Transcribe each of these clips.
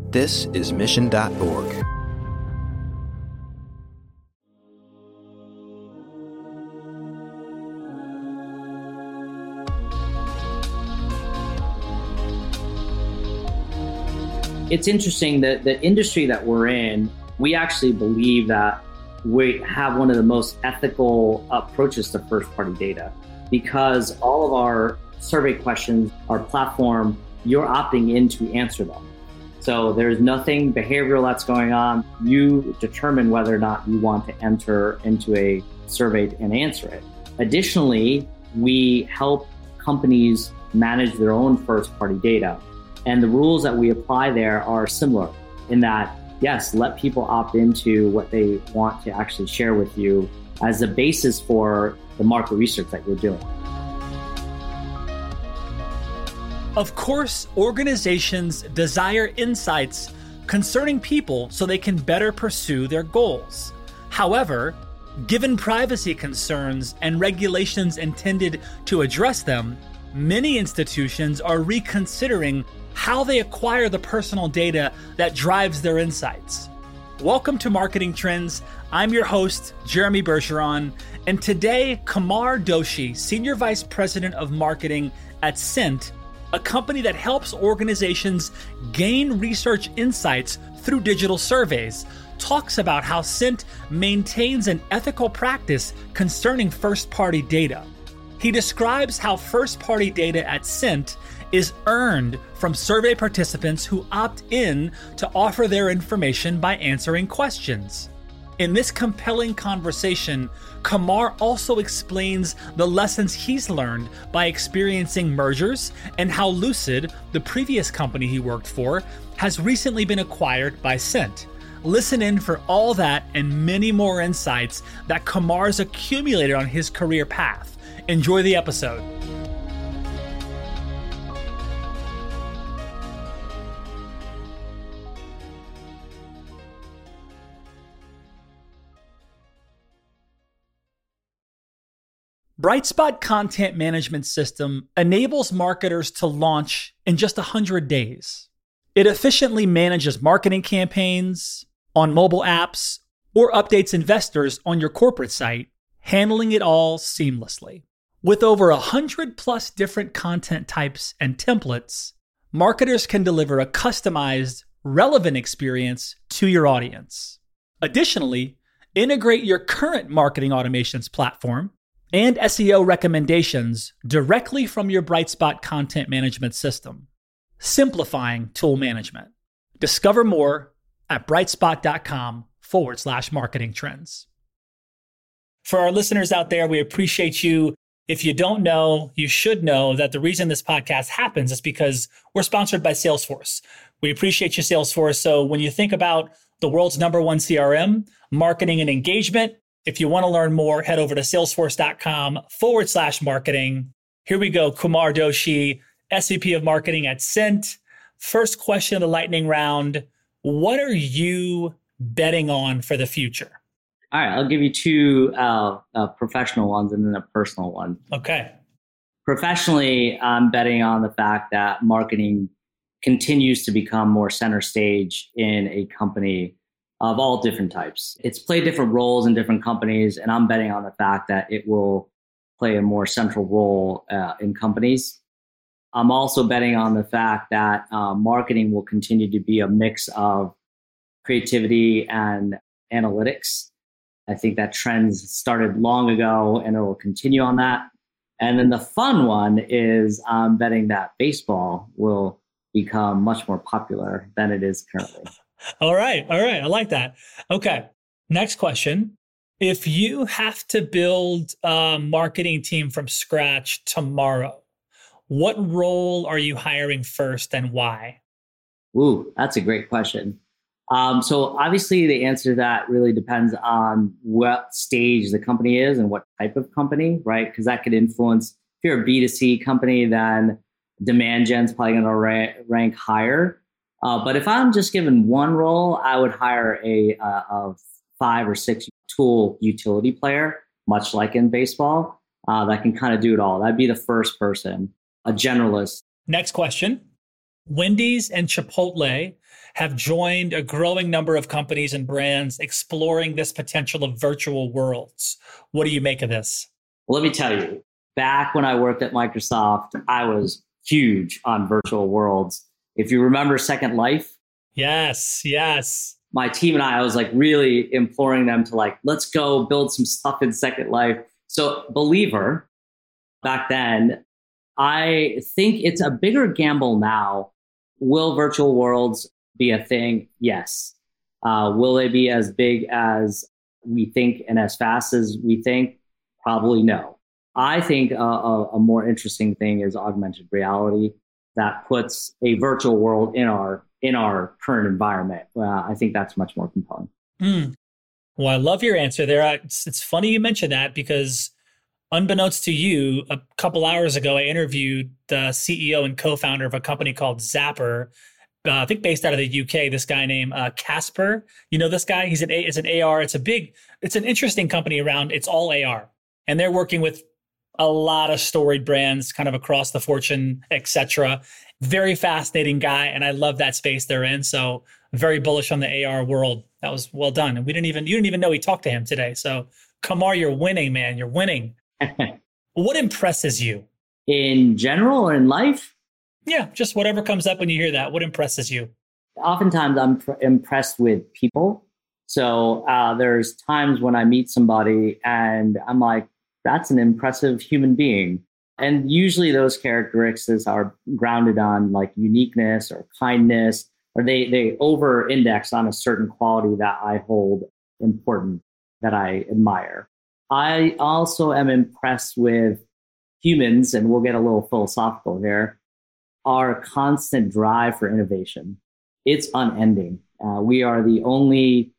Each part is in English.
This is Mission.org. It's interesting that the industry that we're in, we actually believe that we have one of the most ethical approaches to first-party data, because all of our survey questions, our platform, you're opting in to answer them. So there's nothing behavioral that's going on. You determine whether or not you want to enter into a survey and answer it. Additionally, we help companies manage their own first-party data. And the rules that we apply there are similar in that, yes, let people opt into what they want to actually share with you as the basis for the market research that you're doing. Of course, organizations desire insights concerning people so they can better pursue their goals. However, given privacy concerns and regulations intended to address them, many institutions are reconsidering how they acquire the personal data that drives their insights. Welcome to Marketing Trends. I'm your host, Jeremy Bergeron, and today, Kumar Doshi, Senior Vice President of Marketing at Cint, a company that helps organizations gain research insights through digital surveys, talks about how Cint maintains an ethical practice concerning first-party data. He describes how first-party data at Cint is earned from survey participants who opt in to offer their information by answering questions. In this compelling conversation, Kumar also explains the lessons he's learned by experiencing mergers and how Lucid, the previous company he worked for, has recently been acquired by Cint. Listen in for all that and many more insights that Kumar's accumulated on his career path. Enjoy the episode. Brightspot Content Management System enables marketers to launch in just 100 days. It efficiently manages marketing campaigns on mobile apps or updates investors on your corporate site, handling it all seamlessly. With over 100 plus different content types and templates, marketers can deliver a customized, relevant experience to your audience. Additionally, integrate your current marketing automations platform and SEO recommendations directly from your Brightspot content management system, simplifying tool management. Discover more at brightspot.com/marketing trends. For our listeners out there, we appreciate you. If you don't know, you should know that the reason this podcast happens is because we're sponsored by Salesforce. We appreciate you, Salesforce. So when you think about the world's #1 CRM, marketing and engagement, if you want to learn more, head over to salesforce.com/marketing. Here we go. Kumar Doshi, SVP of Marketing at Cint. First question of the lightning round. What are you betting on for the future? All right, I'll give you two professional ones and then a personal one. Okay. Professionally, I'm betting on the fact that marketing continues to become more center stage in a company of all different types. It's played different roles in different companies, and I'm betting on the fact that it will play a more central role in companies. I'm also betting on the fact that marketing will continue to be a mix of creativity and analytics. I think that trend started long ago, and it will continue on that. And then the fun one is I'm betting that baseball will become much more popular than it is currently. All right. I like that. Okay. Next question. If you have to build a marketing team from scratch tomorrow, what role are you hiring first and why? Ooh, that's a great question. So obviously the answer to that really depends on what stage the company is and what type of company, right? Because that could influence, if you're a B2C company, then demand gen's probably going to rank higher. But if I'm just given one role, I would hire a 5 or 6 tool utility player, much like in baseball, that can kind of do it all. That'd be the first person, a generalist. Next question. Wendy's and Chipotle have joined a growing number of companies and brands exploring this potential of virtual worlds. What do you make of this? Well, let me tell you, back when I worked at Microsoft, I was huge on virtual worlds. If you remember Second Life. Yes. My team and I was like really imploring them to like, let's go build some stuff in Second Life. So Believer, back then, I think it's a bigger gamble now. Will virtual worlds be a thing? Yes. Will they be as big as we think and as fast as we think? Probably no. I think a more interesting thing is augmented reality that puts a virtual world in our current environment. I think that's much more compelling. Well, I love your answer there. It's funny you mentioned that because unbeknownst to you, a couple hours ago, I interviewed the CEO and co-founder of a company called Zapper, I think based out of the UK, this guy named Casper. You know this guy? It's an AR. It's an interesting company around. It's all AR. And they're working with a lot of storied brands kind of across the Fortune, etc. Very fascinating guy. And I love that space they're in. So very bullish on the AR world. That was well done. And you didn't even know we talked to him today. So Kamar, you're winning, man. You're winning. What impresses you? In general or in life? Yeah, just whatever comes up when you hear that. What impresses you? Oftentimes I'm impressed with people. So there's times when I meet somebody and I'm like, that's an impressive human being. And usually those characteristics are grounded on like uniqueness or kindness, or they over-index on a certain quality that I hold important, that I admire. I also am impressed with humans, and we'll get a little philosophical here, our constant drive for innovation. It's unending. We are the only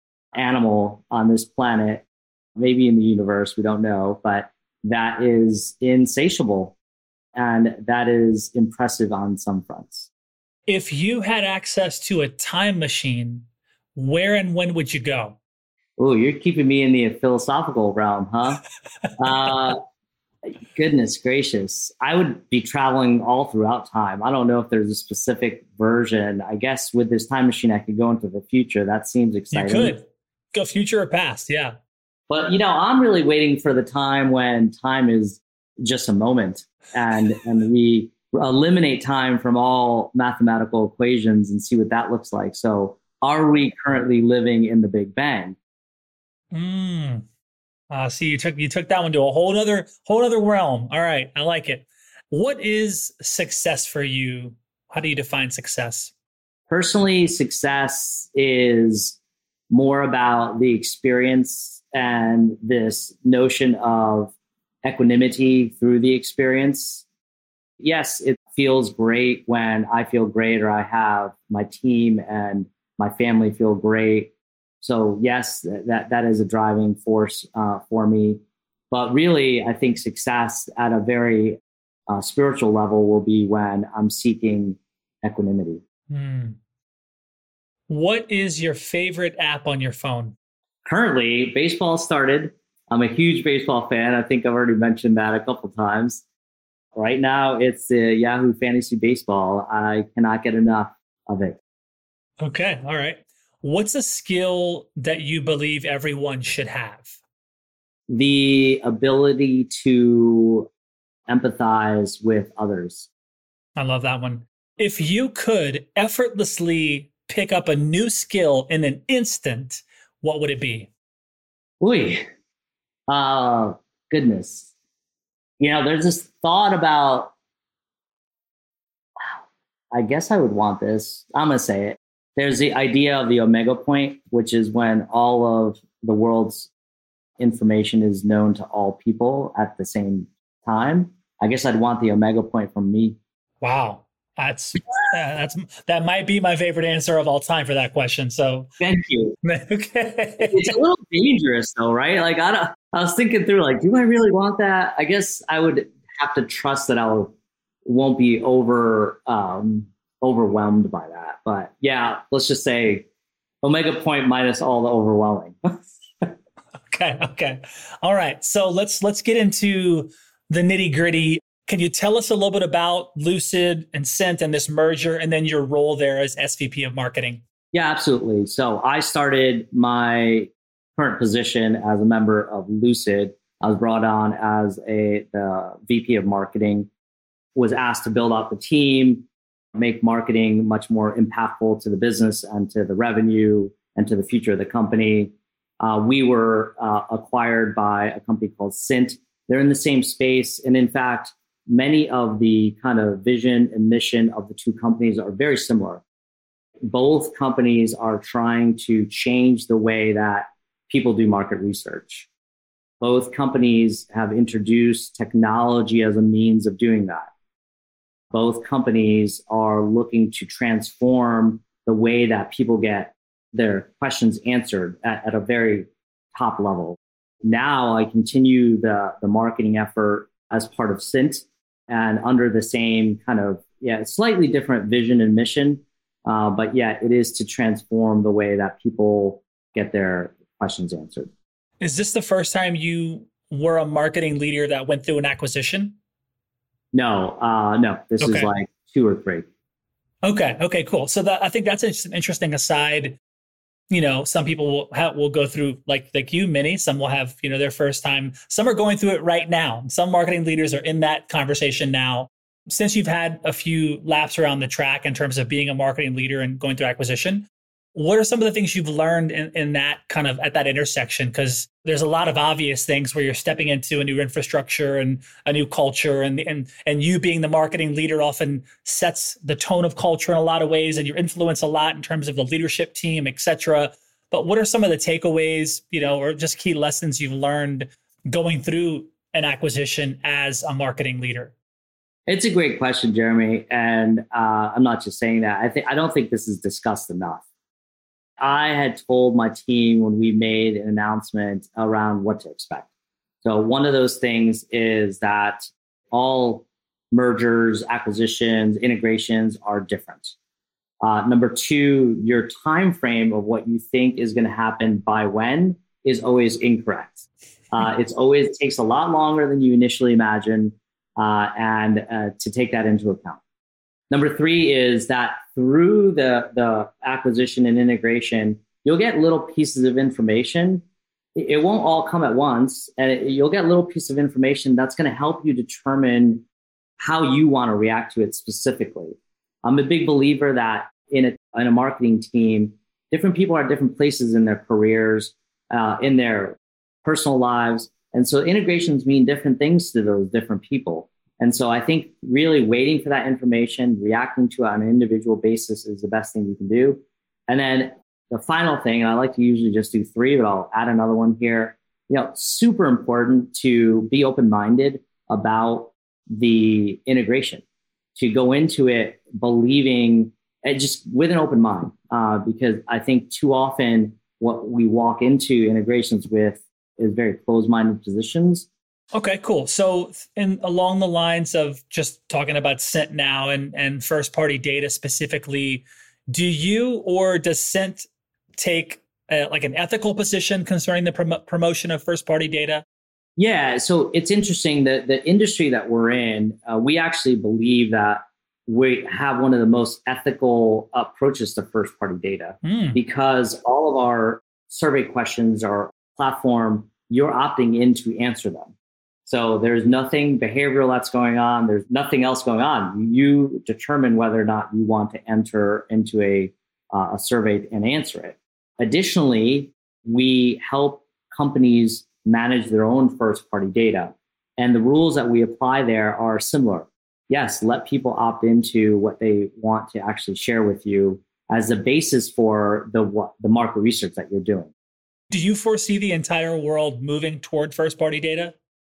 animal on this planet, maybe in the universe, we don't know, but that is insatiable. And that is impressive on some fronts. If you had access to a time machine, where and when would you go? Oh, you're keeping me in the philosophical realm, huh? Goodness gracious. I would be traveling all throughout time. I don't know if there's a specific version. I guess with this time machine, I could go into the future. That seems exciting. You could go future or past. Yeah. But, I'm really waiting for the time when time is just a moment and we eliminate time from all mathematical equations and see what that looks like. So are we currently living in the Big Bang? See, you took that one to a whole other realm. All right. I like it. What is success for you? How do you define success? Personally, success is more about the experience and this notion of equanimity through the experience. Yes, it feels great when I feel great or I have my team and my family feel great. So yes, that is a driving force for me. But really, I think success at a very spiritual level will be when I'm seeking equanimity. What is your favorite app on your phone? Currently, baseball started. I'm a huge baseball fan. I think I've already mentioned that a couple times. Right now, it's Yahoo Fantasy Baseball. I cannot get enough of it. Okay. All right. What's a skill that you believe everyone should have? The ability to empathize with others. I love that one. If you could effortlessly pick up a new skill in an instant, what would it be? Goodness. There's this thought about, I guess I would want this. I'm going to say it. There's the idea of the omega point, which is when all of the world's information is known to all people at the same time. I guess I'd want the omega point from me. Wow. That might be my favorite answer of all time for that question. So thank you. Okay. It's a little dangerous though, right? Like I was thinking through, like, do I really want that? I guess I would have to trust that won't be overwhelmed by that. But yeah, let's just say omega point minus all the overwhelming. Okay. All right. So let's get into the nitty gritty. Can you tell us a little bit about Lucid and Cint and this merger and then your role there as SVP of marketing? Yeah, absolutely. So I started my current position as a member of Lucid. I was brought on as the VP of marketing, was asked to build out the team, make marketing much more impactful to the business and to the revenue and to the future of the company. We were acquired by a company called Cint. They're in the same space. And in fact, many of the kind of vision and mission of the two companies are very similar. Both companies are trying to change the way that people do market research. Both companies have introduced technology as a means of doing that. Both companies are looking to transform the way that people get their questions answered at a very top level. Now I continue the marketing effort as part of Cint and under the same kind of, slightly different vision and mission. But it is to transform the way that people get their questions answered. Is this the first time you were a marketing leader that went through an acquisition? No. This is like 2 or 3. Okay, cool. So I think that's an interesting aside. Some people will go through like you, many. Some will have their first time. Some are going through it right now. Some marketing leaders are in that conversation now. Since you've had a few laps around the track in terms of being a marketing leader and going through acquisition, what are some of the things you've learned in that kind of at that intersection? Because there's a lot of obvious things where you're stepping into a new infrastructure and a new culture, and you being the marketing leader often sets the tone of culture in a lot of ways, and you influence a lot in terms of the leadership team, et cetera. But what are some of the takeaways, or just key lessons you've learned going through an acquisition as a marketing leader? It's a great question, Jeremy. And I'm not just saying that. I don't think this is discussed enough. I had told my team when we made an announcement around what to expect. So one of those things is that all mergers, acquisitions, integrations are different. Number 2, your time frame of what you think is going to happen by when is always incorrect. It takes a lot longer than you initially imagine, and to take that into account. Number 3 is that through the acquisition and integration, you'll get little pieces of information. It won't all come at once, and you'll get little piece of information that's going to help you determine how you want to react to it specifically. I'm a big believer that in a marketing team, different people are at different places in their careers, in their personal lives. And so integrations mean different things to those different people. And so I think really waiting for that information, reacting to it on an individual basis is the best thing you can do. And then the final thing, and I like to usually just do 3, but I'll add another one here. Super important to be open-minded about the integration, to go into it believing just with an open mind, because I think too often what we walk into integrations with is very closed-minded positions. Okay, cool. So along the lines of just talking about Cint now and first-party data specifically, do you or does Cint take like an ethical position concerning the promotion of first-party data? Yeah, so it's interesting that the industry that we're in, we actually believe that we have one of the most ethical approaches to first-party data because all of our survey questions, our platform, you're opting in to answer them. So there's nothing behavioral that's going on. There's nothing else going on. You determine whether or not you want to enter into a survey and answer it. Additionally, we help companies manage their own first-party data. And the rules that we apply there are similar. Yes, let people opt into what they want to actually share with you as the basis for the market research that you're doing. Do you foresee the entire world moving toward first-party data?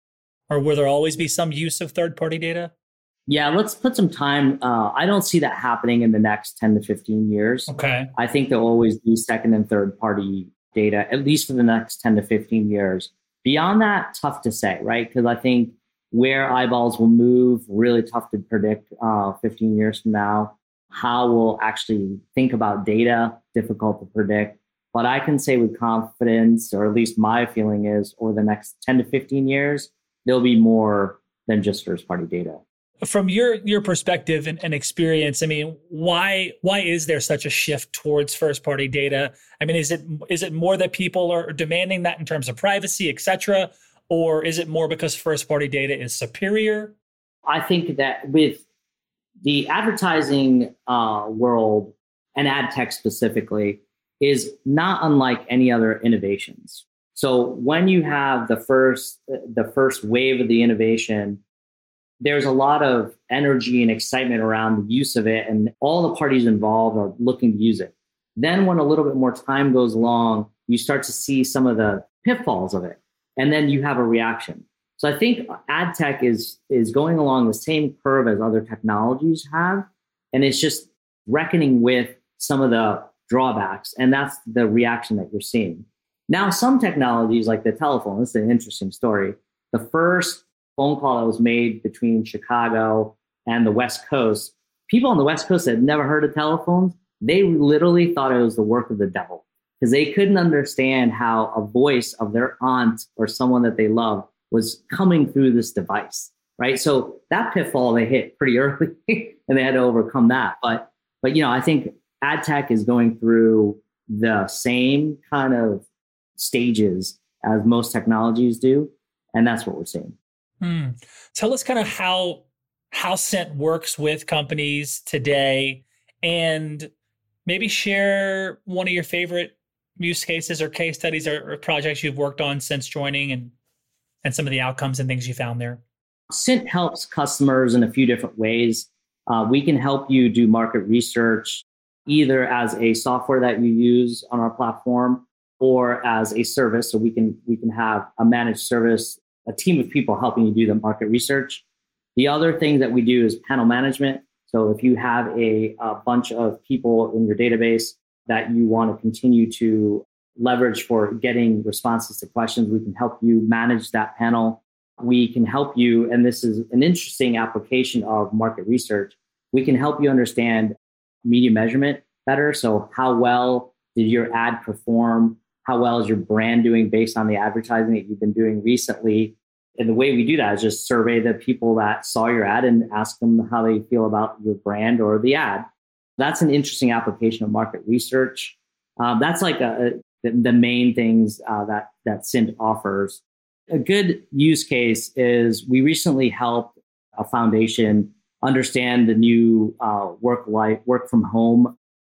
Or will there always be some use of third-party data? Yeah, let's put some time. I don't see that happening in the next 10 to 15 years. Okay. I think there'll always be second and third-party data, at least for the next 10 to 15 years. Beyond that, tough to say, right? Because I think where eyeballs will move, really tough to predict 15 years from now. How we'll actually think about data, difficult to predict. But I can say with confidence, or at least my feeling is, over the next 10 to 15 years, there'll be more than just first party data. From your perspective and experience, I mean, why is there such a shift towards first party data? I mean, is it more that people are demanding that in terms of privacy, et cetera, or is it more because first party data is superior? I think that with the advertising world and ad tech specifically is not unlike any other innovations. So when you have the first wave of the innovation, there's a lot of energy and excitement around the use of it, and all the parties involved are looking to use it. Then when a little bit more time goes along, you start to see some of the pitfalls of it, and then you have a reaction. So I think ad tech is going along the same curve as other technologies have, and it's just reckoning with some of the drawbacks, and that's the reaction that you're seeing. Now, some technologies like the telephone, this is an interesting story. The first phone call that was made between Chicago and the West Coast, people on the West Coast that had never heard of telephones, they literally thought it was the work of the devil because they couldn't understand how a voice of their aunt or someone that they love was coming through this device, right? So that pitfall they hit pretty early and they had to overcome that. But I think ad tech is going through the same kind of stages as most technologies do, and that's what we're seeing. Tell us kind of how Cint works with companies today, and maybe share one of your favorite use cases or case studies or projects you've worked on since joining and some of the outcomes and things you found there. Cint helps customers in a few different ways. We can help you do market research either as a software that you use on our platform or as a service. So we can have a managed service, a team of people helping you do the market research. The other thing that we do is panel management. So if you have a bunch of people in your database that you want to continue to leverage for getting responses to questions, we can help you manage that panel. We can help you, and this is an interesting application of market research, we can help you understand media measurement better. So how well did your ad perform? How well is your brand doing based on the advertising that you've been doing recently? And the way we do that is just survey the people that saw your ad and ask them how they feel about your brand or the ad. That's an interesting application of market research. That's like the main things that Cint offers. A good use case is we recently helped a foundation understand the new work from home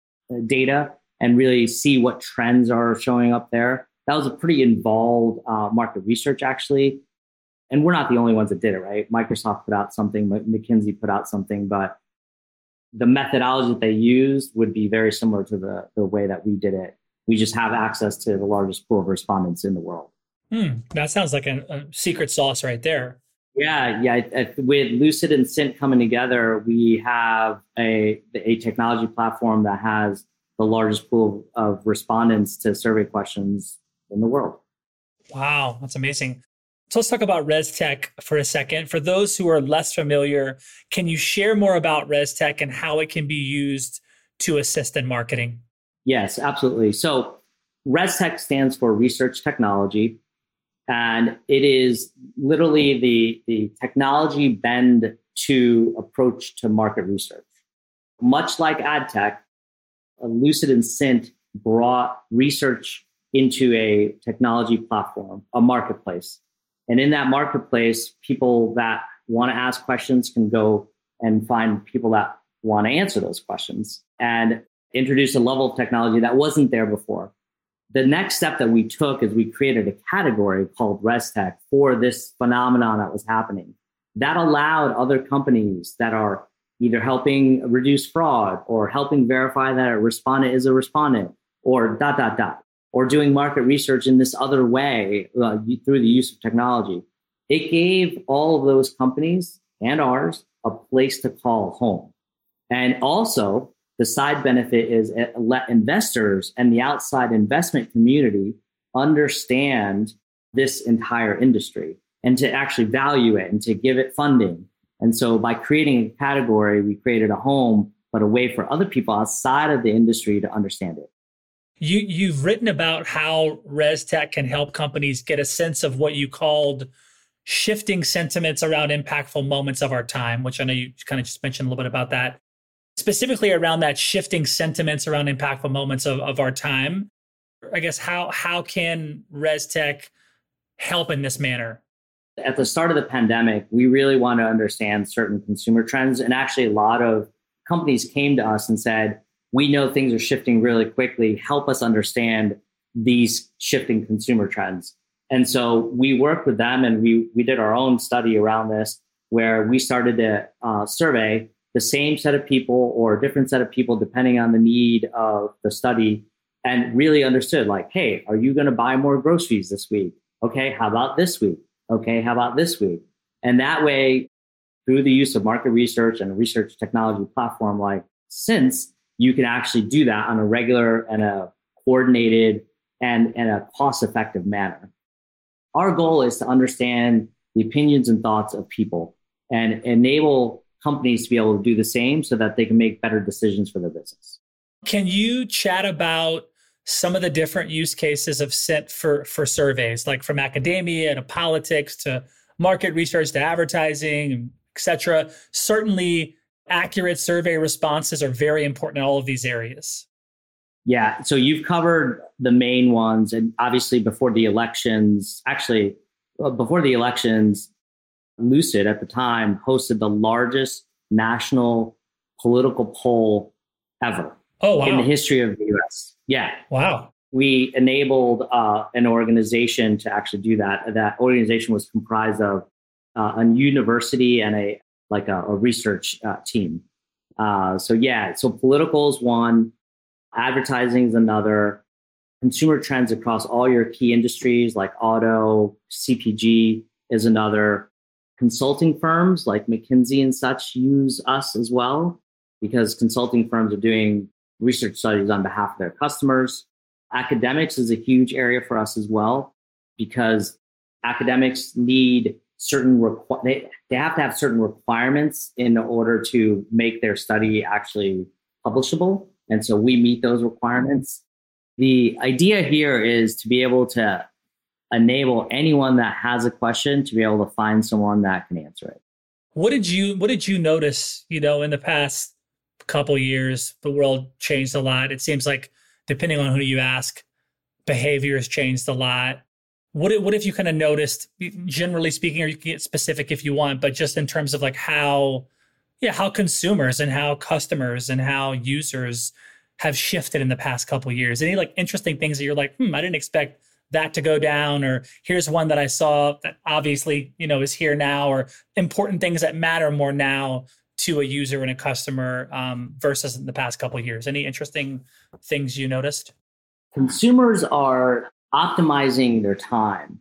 data and really see what trends are showing up there. That was a pretty involved market research, actually. And we're not the only ones that did it, right? Microsoft put out something, McKinsey put out something, but the methodology that they used would be very similar to the way that we did it. We just have access to the largest pool of respondents in the world. That sounds like a secret sauce right there. Yeah. With Lucid and Cint coming together, we have a technology platform that has the largest pool of respondents to survey questions in the world. Wow, that's amazing. So let's talk about ResTech for a second. For those who are less familiar, can you share more about ResTech and how it can be used to assist in marketing? Yes, absolutely. So ResTech stands for Research Technology, and it is literally the technology bend to approach to market research. Much like ad tech, Lucid and Cint brought research into a technology platform, a marketplace. And in that marketplace, people that want to ask questions can go and find people that want to answer those questions and introduce a level of technology that wasn't there before. The next step that we took is we created a category called ResTech for this phenomenon that was happening. That allowed other companies that are either helping reduce fraud or helping verify that a respondent is a respondent or ... or doing market research in this other way through the use of technology. It gave all of those companies and ours a place to call home. And also, the side benefit is it let investors and the outside investment community understand this entire industry and to actually value it and to give it funding. And so by creating a category, we created a home, but a way for other people outside of the industry to understand it. You've written about how ResTech can help companies get a sense of what you called shifting sentiments around impactful moments of our time, which I know you kind of just mentioned a little bit about that, specifically around that shifting sentiments around impactful moments of our time. I guess how can ResTech help in this manner? At the start of the pandemic, we really want to understand certain consumer trends. And actually, a lot of companies came to us and said, we know things are shifting really quickly. Help us understand these shifting consumer trends. And so we worked with them, and we did our own study around this, where we started to survey the same set of people or a different set of people, depending on the need of the study, and really understood, like, hey, are you going to buy more groceries this week? Okay, how about this week? Okay, how about this week? And that way, through the use of market research and a research technology platform like Sense, you can actually do that on a regular and a coordinated and a cost-effective manner. Our goal is to understand the opinions and thoughts of people and enable companies to be able to do the same so that they can make better decisions for their business. Can you chat about some of the different use cases of Scent for surveys, like from academia to politics to market research to advertising, et cetera? Certainly, accurate survey responses are very important in all of these areas. Yeah, so you've covered the main ones. And obviously before the elections, Lucid at the time hosted the largest national political poll ever in the history of the US. Yeah. Wow. We enabled an organization to actually do that. That organization was comprised of a university and a research team. So political is one. Advertising is another. Consumer trends across all your key industries like auto, CPG is another. Consulting firms like McKinsey and such use us as well, because consulting firms are doing research studies on behalf of their customers. Academics is a huge area for us as well, because academics need they have to have certain requirements in order to make their study actually publishable. And so we meet those requirements. The idea here is to be able to enable anyone that has a question to be able to find someone that can answer it. What did you notice, in the past couple years? The world changed a lot. It seems like, depending on who you ask, behavior has changed a lot. What have you kind of noticed, generally speaking, or you can get specific if you want, but just in terms of like how consumers and how customers and how users have shifted in the past couple of years? Any like interesting things that you're like, I didn't expect that to go down, or here's one that I saw that obviously, is here now, or important things that matter more now to a user and a customer versus in the past couple of years? Any interesting things you noticed? Consumers are optimizing their time.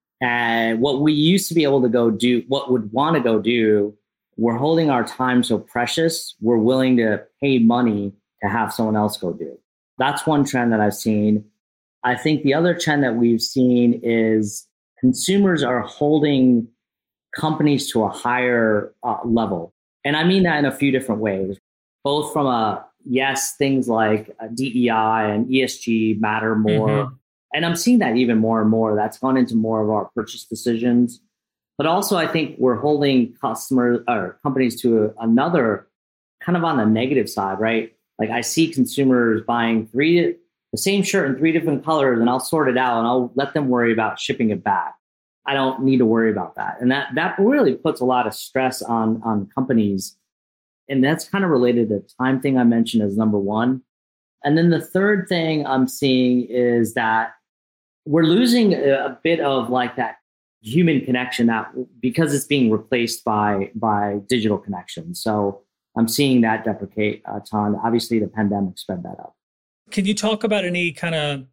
And what we used to be able to go do, what would want to go do, we're holding our time so precious, we're willing to pay money to have someone else go do. That's one trend that I've seen. I think the other trend that we've seen is consumers are holding companies to a higher level. And I mean that in a few different ways, both from things like DEI and ESG matter more. Mm-hmm. And I'm seeing that even more and more. That's gone into more of our purchase decisions. But also, I think we're holding customers or companies to another kind of on the negative side, right? Like I see consumers buying the same shirt in 3 different colors, and I'll sort it out and I'll let them worry about shipping it back. I don't need to worry about that. And that really puts a lot of stress on companies. And that's kind of related to the time thing I mentioned as number one. And then the third thing I'm seeing is that we're losing a bit of like that human connection that because it's being replaced by digital connection. So I'm seeing that deprecate a ton. Obviously, the pandemic sped that up. Can you talk about any kind of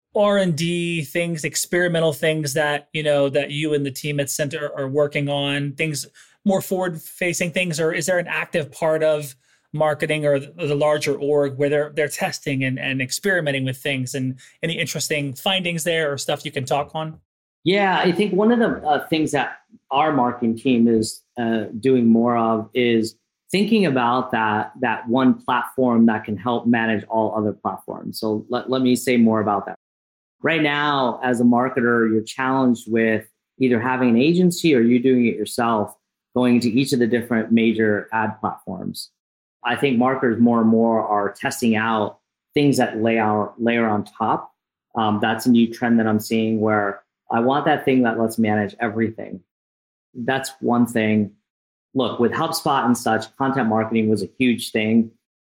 R&D things, experimental things that that you and the team at Center are working on? Things more forward-facing things, or is there an active part of marketing or the larger org where they're testing and experimenting with things, and any interesting findings there or stuff you can talk on? Yeah, I think one of the things that our marketing team is doing more of is thinking about that one platform that can help manage all other platforms. So let me say more about that. Right now, as a marketer, you're challenged with, either having an agency or you doing it yourself, going into each of the different major ad platforms. I think marketers more and more are testing out things that layer on top. That's a new trend that I'm seeing where I want that thing that lets manage everything. That's one thing. Look, with HubSpot and such, content marketing was a huge thing.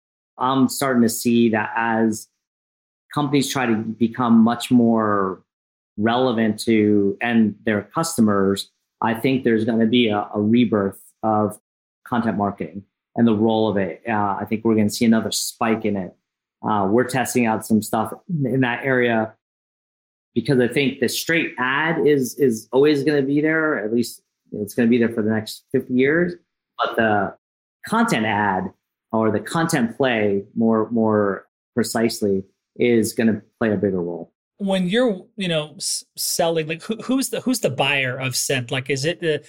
I'm starting to see that as companies try to become much more relevant to and their customers, I think there's going to be a rebirth of content marketing and the role of it. I think we're going to see another spike in it. We're testing out some stuff in that area because I think the straight ad is always going to be there. At least it's going to be there for the next 50 years. But the content ad or the content play more precisely is going to play a bigger role. When you're, selling, like who's the buyer of Cent? Like, is it the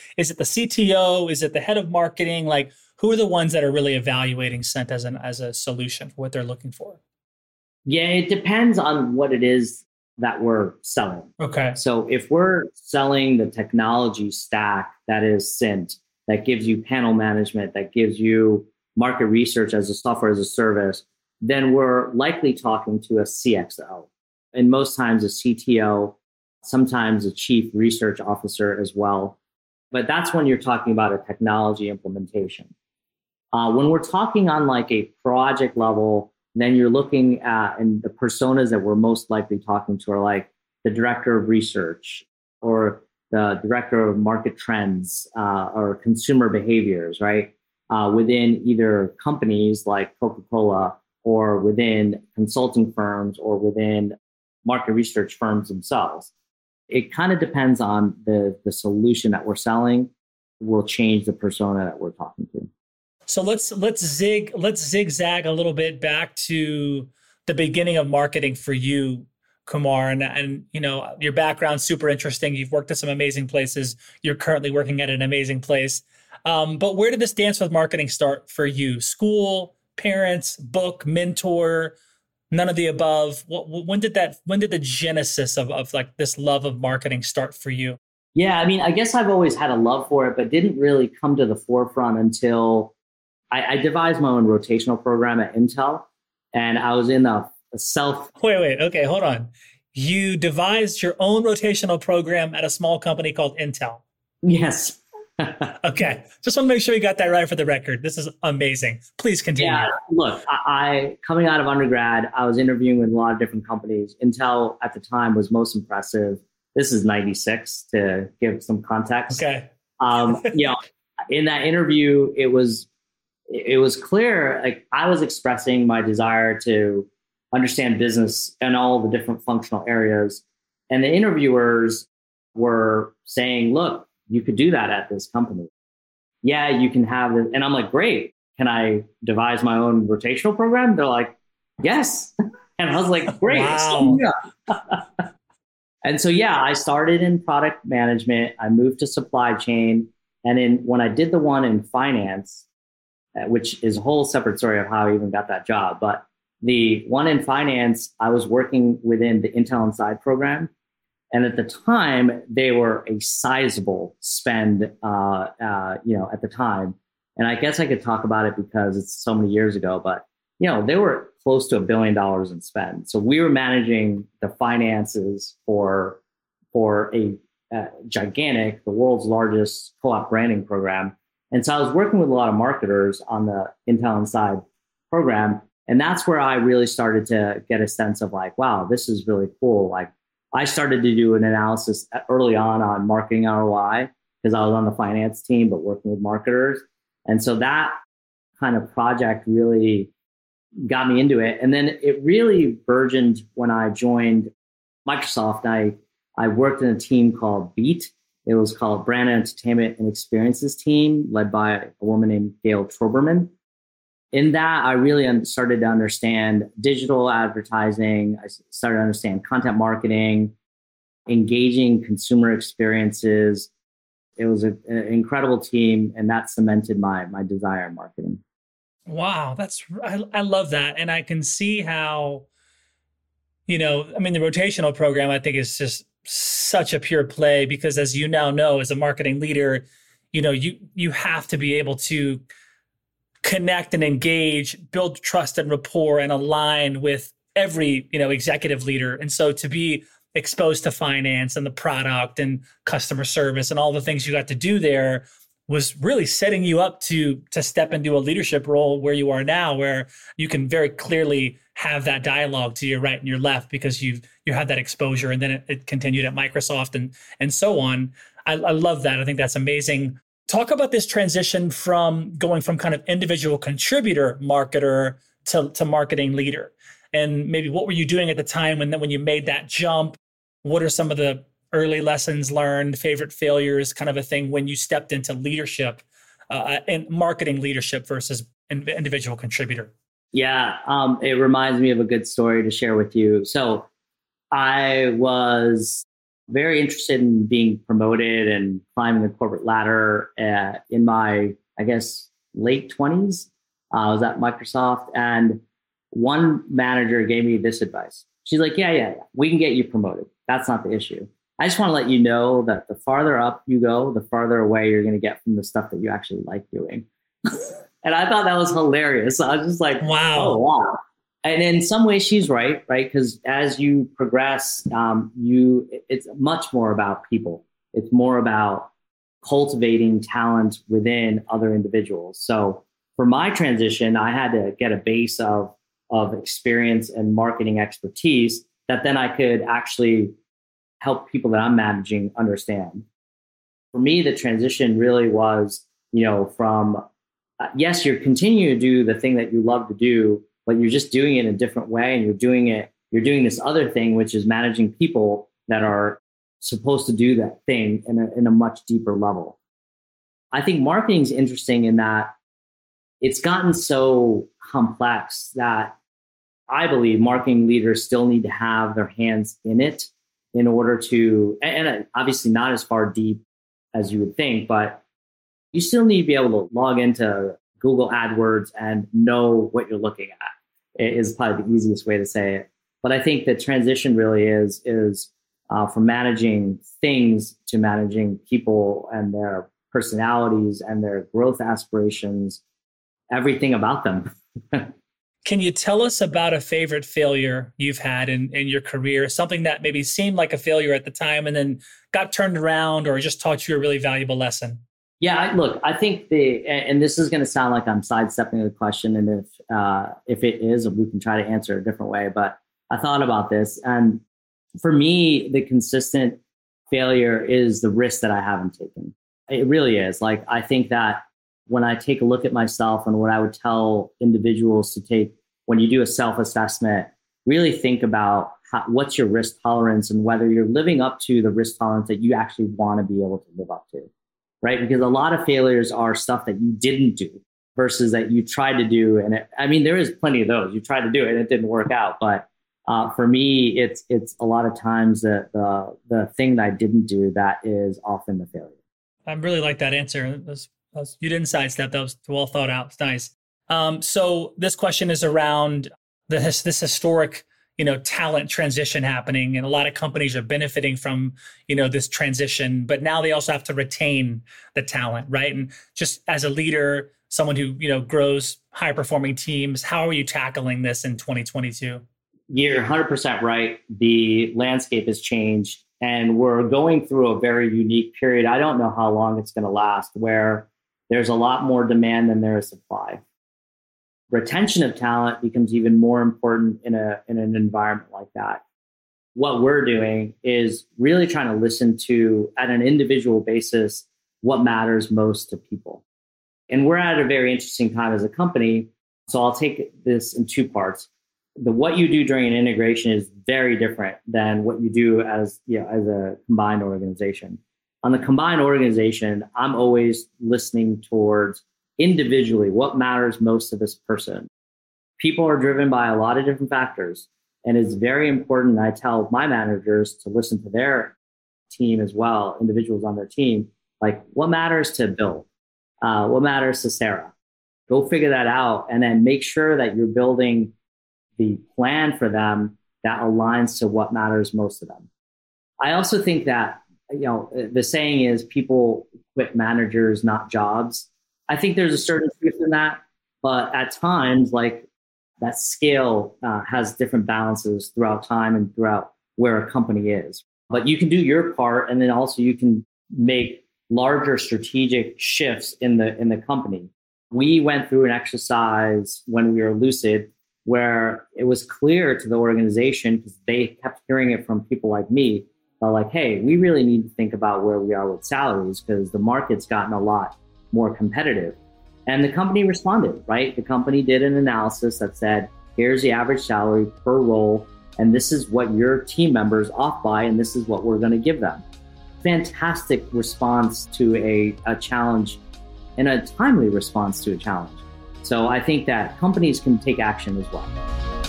CTO? Is it the head of marketing? Like, who are the ones that are really evaluating Cent as a solution for what they're looking for? Yeah, it depends on what it is that we're selling. Okay. So if we're selling the technology stack that is Cent, that gives you panel management, that gives you market research as a software as a service, then we're likely talking to a CXO. And most times a CTO, sometimes a chief research officer as well. But that's when you're talking about a technology implementation. When we're talking on like a project level, then you're looking at, and the personas that we're most likely talking to are like the director of research or the director of market trends or consumer behaviors, right? Within either companies like Coca-Cola or within consulting firms or within market research firms themselves. It kind of depends on the solution that we're selling will change the persona that we're talking to. So let's zigzag a little bit back to the beginning of marketing for you, Kumar, and your background's super interesting. You've worked at some amazing places. You're currently working at an amazing place. But where did this dance with marketing start for you? School, parents, book, mentor, none of the above? When did the genesis of like this love of marketing start for you? Yeah, I mean, I guess I've always had a love for it, but didn't really come to the forefront until I devised my own rotational program at Intel, and I was in a self. Wait. Okay, hold on. You devised your own rotational program at a small company called Intel. Yes. Okay. Just want to make sure you got that right for the record. This is amazing. Please continue. Yeah, look, I coming out of undergrad, I was interviewing with a lot of different companies. Intel at the time was most impressive. This is 96 to give some context. Okay. In that interview, it was clear, like I was expressing my desire to understand business and all the different functional areas. And the interviewers were saying, look, you could do that at this company. Yeah, you can have it. And I'm like, great. Can I devise my own rotational program? They're like, yes. And I was like, great. Wow. And so, I started in product management. I moved to supply chain. And when I did the one in finance, which is a whole separate story of how I even got that job. But the one in finance, I was working within the Intel Inside program. And at the time, they were a sizable spend, at the time. And I guess I could talk about it because it's so many years ago, but, they were close to $1 billion in spend. So we were managing the finances for a gigantic, the world's largest co-op branding program. And so I was working with a lot of marketers on the Intel Inside program. And that's where I really started to get a sense of like, wow, this is really cool. Like I started to do an analysis early on marketing ROI because I was on the finance team, but working with marketers. And so that kind of project really got me into it. And then it really burgeoned when I joined Microsoft. I worked in a team called Beat. It was called Brand Entertainment and Experiences Team, led by a woman named Gail Troberman. In that, I really started to understand digital advertising. I started to understand content marketing, engaging consumer experiences. It was an incredible team, and that cemented my desire in marketing. Wow, I love that. And I can see how, the rotational program, I think is just such a pure play because, as you now know, as a marketing leader, you have to be able to connect and engage, build trust and rapport, and align with every executive leader. And so to be exposed to finance and the product and customer service and all the things you got to do there was really setting you up to step into a leadership role where you are now, where you can very clearly have that dialogue to your right and your left because you had that exposure, and then it continued at Microsoft and so on. I love that. I think that's amazing. Talk about this transition from going from kind of individual contributor marketer to marketing leader. And maybe what were you doing at the time when you made that jump? What are some of the early lessons learned, favorite failures, kind of a thing when you stepped into leadership and marketing leadership versus individual contributor? Yeah, it reminds me of a good story to share with you. So I was very interested in being promoted and climbing the corporate ladder in my, I guess, late 20s. I was at Microsoft, and one manager gave me this advice. She's like, yeah, we can get you promoted. That's not the issue. I just want to let you know that the farther up you go, the farther away you're going to get from the stuff that you actually like doing. And I thought that was hilarious. I was just like, wow. Oh, wow. And in some ways she's right? Because as you progress, it's much more about people. It's more about cultivating talent within other individuals. So for my transition, I had to get a base of experience and marketing expertise that then I could actually help people that I'm managing understand. For me, the transition really was, from yes, you're continuing to do the thing that you love to do, but you're just doing it in a different way. And you're doing this other thing, which is managing people that are supposed to do that thing in a much deeper level. I think marketing is interesting in that it's gotten so complex that I believe marketing leaders still need to have their hands in it in order to, and obviously not as far deep as you would think, but you still need to be able to log into Google AdWords and know what you're looking at. It is probably the easiest way to say it. But I think the transition really is from managing things to managing people and their personalities and their growth aspirations, everything about them. Can you tell us about a favorite failure you've had in your career? Something that maybe seemed like a failure at the time and then got turned around or just taught you a really valuable lesson? Yeah, look, I think and this is going to sound like I'm sidestepping the question. And if it is, we can try to answer it a different way. But I thought about this. And for me, the consistent failure is the risk that I haven't taken. It really is. Like, I think that when I take a look at myself and what I would tell individuals to take, when you do a self-assessment, really think about what's your risk tolerance and whether you're living up to the risk tolerance that you actually want to be able to live up to, right? Because a lot of failures are stuff that you didn't do versus that you tried to do. And there is plenty of those. You tried to do it and it didn't work out. But for me, it's a lot of times the thing that I didn't do that is often the failure. I really like that answer. You didn't sidestep. That was well thought out. It's nice. So this question is around this historic, talent transition happening, and a lot of companies are benefiting from, this transition. But now they also have to retain the talent, right? And just as a leader, someone who grows high performing teams, how are you tackling this in 2022? You're 100% right. The landscape has changed, and we're going through a very unique period. I don't know how long it's going to last, where there's a lot more demand than there is supply. Retention of talent becomes even more important in an environment like that. What we're doing is really trying to listen to, at an individual basis, what matters most to people. And we're at a very interesting time as a company. So I'll take this in two parts. What you do during an integration is very different than what you do as a combined organization. On the combined organization, I'm always listening towards individually what matters most to this person. People are driven by a lot of different factors, and it's very important. I tell my managers to listen to their team as well, individuals on their team, like what matters to Bill, what matters to Sarah. Go figure that out, and then make sure that you're building the plan for them that aligns to what matters most to them. I also think that, the saying is people quit managers, not jobs. I think there's a certain truth in that, but at times, like that scale has different balances throughout time and throughout where a company is. But you can do your part, and then also you can make larger strategic shifts in the company. We went through an exercise when we were Lucid where it was clear to the organization, because they kept hearing it from people like me, like, hey, we really need to think about where we are with salaries because the market's gotten a lot more competitive. And the company responded, right? The company did an analysis that said, here's the average salary per role, and this is what your team members off by, and this is what we're going to give them. Fantastic response to a challenge, and a timely response to a challenge. So I think that companies can take action as well.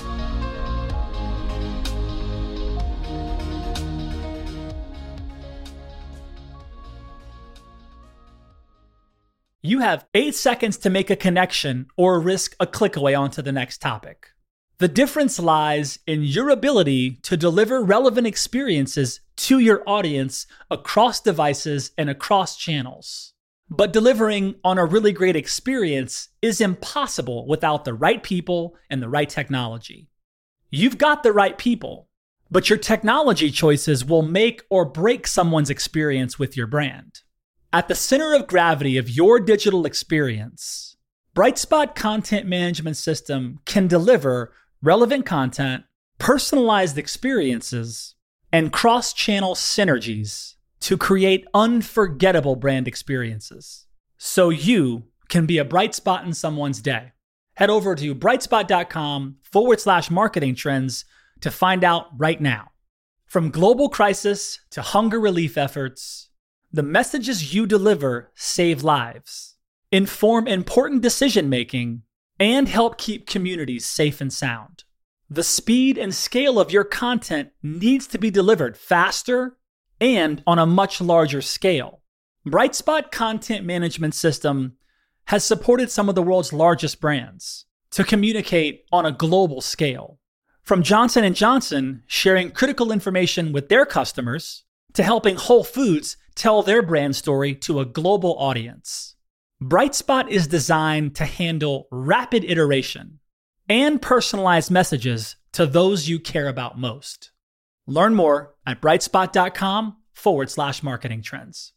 You have 8 seconds to make a connection or risk a click away onto the next topic. The difference lies in your ability to deliver relevant experiences to your audience across devices and across channels. But delivering on a really great experience is impossible without the right people and the right technology. You've got the right people, but your technology choices will make or break someone's experience with your brand. At the center of gravity of your digital experience, Brightspot Content Management System can deliver relevant content, personalized experiences, and cross-channel synergies to create unforgettable brand experiences, so you can be a bright spot in someone's day. Head over to brightspot.com/marketing trends to find out right now. From global crisis to hunger relief efforts, the messages you deliver save lives, inform important decision-making, and help keep communities safe and sound. The speed and scale of your content needs to be delivered faster and on a much larger scale. Brightspot Content Management System has supported some of the world's largest brands to communicate on a global scale. From Johnson & Johnson sharing critical information with their customers to helping Whole Foods tell their brand story to a global audience. Brightspot is designed to handle rapid iteration and personalized messages to those you care about most. Learn more at brightspot.com/marketing trends.